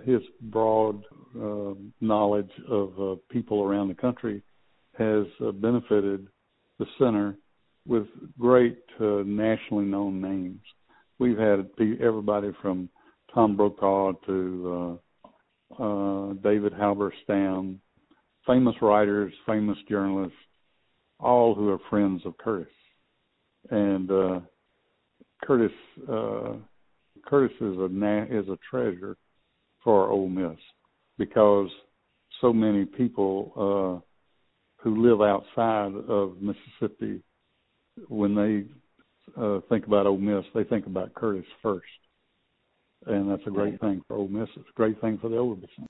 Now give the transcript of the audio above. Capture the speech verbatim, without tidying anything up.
his broad uh, knowledge of uh, people around the country has uh, benefited the center with great uh, nationally known names. We've had everybody from Tom Brokaw to uh, uh, David Halberstam, famous writers, famous journalists, all who are friends of Curtis. And uh, Curtis uh, Curtis is a na- is a treasure for Ole Miss because so many people uh, who live outside of Mississippi, when they uh, think about Ole Miss, they think about Curtis first, and that's a great thing for Ole Miss. It's a great thing for the Overby Center.